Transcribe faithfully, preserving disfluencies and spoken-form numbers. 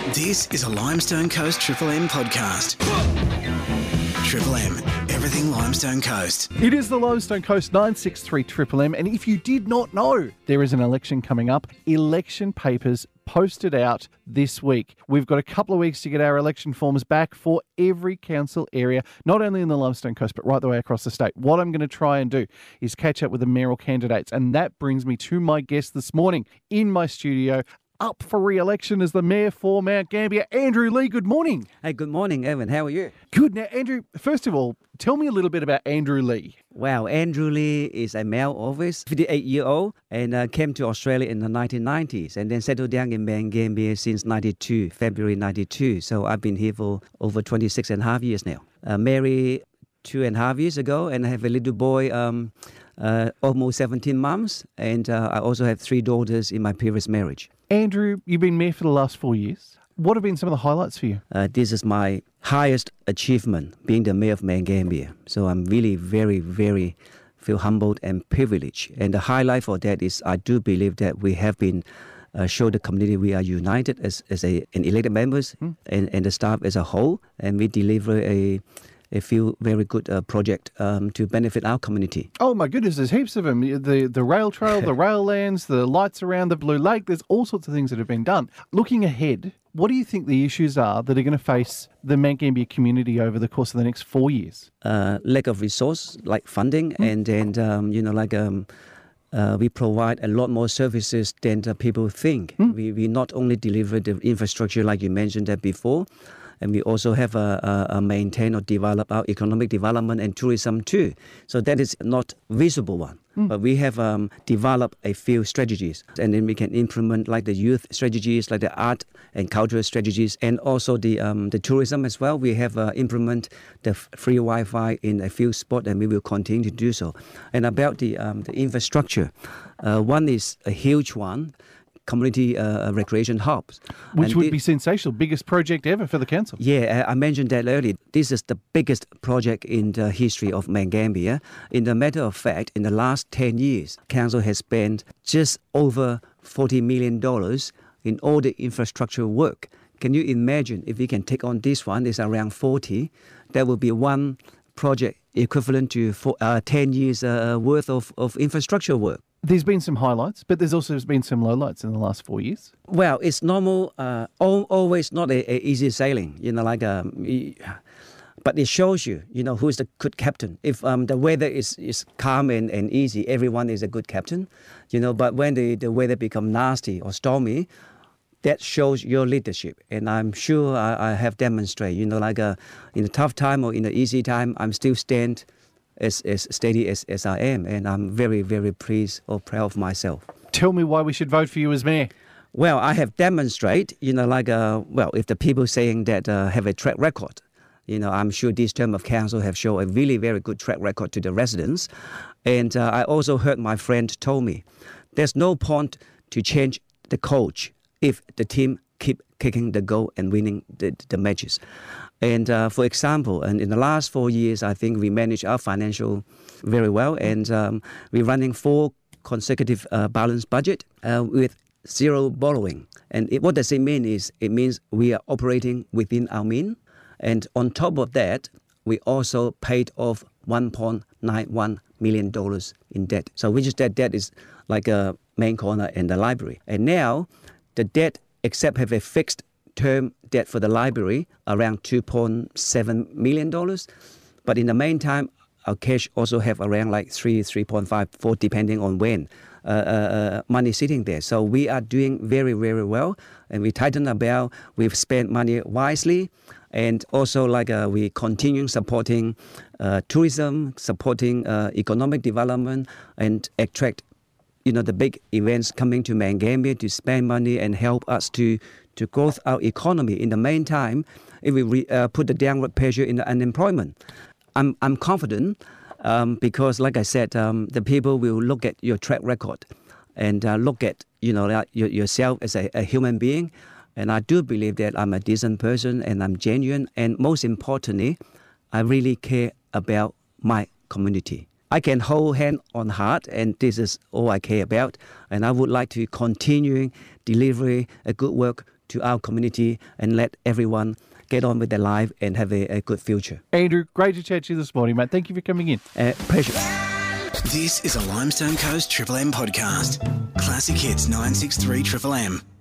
This is a Limestone Coast Triple M podcast. Triple M, everything Limestone Coast. It is the Limestone Coast nine six three Triple M, and if you did not know, there is an election coming up. Election papers posted out this week. We've got a couple of weeks to get our election forms back for every council area, not only in the Limestone Coast, but right the way across the state. What I'm going to try and do is catch up with the mayoral candidates, and that brings me to my guest this morning in my studio, up for re-election as the mayor for Mount Gambier, Andrew Lee. Good morning. Hey, good morning, Evan. How are you? Good. Now, Andrew, first of all, tell me a little bit about Andrew Lee. Wow, Andrew Lee is a male office, fifty-eight-year-old, and uh, came to Australia in the nineteen nineties and then settled down in Mount Gambier since ninety-two, February ninety-two. So I've been here for over twenty-six and a half years now. Uh, married two and a half years ago, and I have a little boy, um, uh, almost seventeen months, and uh, I also have three daughters in my previous marriage. Andrew, you've been mayor for the last four years. What have been some of the highlights for you? Uh, this is my highest achievement, being the mayor of Mount Gambier. So I'm really very, very feel humbled and privileged. And the highlight for that is I do believe that we have been uh, show the community we are united as, as a, an elected members hmm. and, and the staff as a whole. And we deliver a a few very good uh, project um, to benefit our community. Oh my goodness, there's heaps of them. The the rail trail, the rail lands, the lights around the Blue Lake, there's all sorts of things that have been done. Looking ahead, what do you think the issues are that are going to face the Mount Gambier community over the course of the next four years? Uh, lack of resource, like funding, mm. and, and um, you know, like um, uh, we provide a lot more services than uh, people think. Mm. We, we not only deliver the infrastructure like you mentioned that before, and we also have a, a, a maintain or develop our economic development and tourism too. So that is not visible one. Mm. But we have um, developed a few strategies, and then we can implement like the youth strategies, like the art and cultural strategies, and also the um, the tourism as well. We have uh, implement the f- free Wi-Fi in a few spots, and we will continue to do so. And about the um, the infrastructure, uh, one is a huge one. Community uh, recreation hubs. Which and would it, be sensational. Biggest project ever for the council. Yeah, I mentioned that earlier. This is the biggest project in the history of Mount Gambier. In the matter of fact, in the last ten years, council has spent just over forty million dollars in all the infrastructure work. Can you imagine if we can take on this one, it's around forty, that will be one project equivalent to four, uh, ten years uh, worth of, of infrastructure work. There's been some highlights, but there's also been some lowlights in the last four years. Well, it's normal, uh, al- always not a, a easy sailing, you know, like, um, but it shows you, you know, who's the good captain. If um, the weather is, is calm and, and easy, everyone is a good captain, you know, but when the, the weather becomes nasty or stormy, that shows your leadership. And I'm sure I, I have demonstrated, you know, like uh, in a tough time or in an easy time, I'm still stand As, as steady as, as I am, and I'm very, very pleased or proud of myself. Tell me why we should vote for you as mayor. Well, I have demonstrated, you know, like, uh, well, if the people saying that uh, have a track record, you know, I'm sure this term of council have shown a really very good track record to the residents. And uh, I also heard my friend told me, there's no point to change the coach if the team keep kicking the goal and winning the, the matches. And uh, for example, and in the last four years, I think we managed our financial very well, and um, we're running four consecutive uh, balanced budget uh, with zero borrowing. And it, what does it mean is it means we are operating within our means. And on top of that, we also paid off one point nine one million dollars in debt. So which is that debt is like a main corner and the library. And now the debt, except have a fixed term debt for the library, around two point seven million dollars. But in the meantime, our cash also have around like three, three point five, four, depending on when, uh, uh, money sitting there. So we are doing very, very well. And we tighten our belt. We've spent money wisely. And also like uh, we continue supporting uh, tourism, supporting uh, economic development, and attract, you know, the big events coming to Mount Gambier to spend money and help us to to grow our economy. In the meantime, if we re, uh, put the downward pressure in the unemployment, I'm I'm confident um, because, like I said, um, the people will look at your track record and uh, look at, you know, uh, your, yourself as a, a human being. And I do believe that I'm a decent person and I'm genuine. And most importantly, I really care about my community. I can hold hand on heart, and this is all I care about. And I would like to continue delivering a good work to our community and let everyone get on with their life and have a, a good future. Andrew, great to chat to you this morning, mate. Thank you for coming in. Uh, pleasure. This is a Limestone Coast Triple M podcast. Classic Hits nine six three Triple M.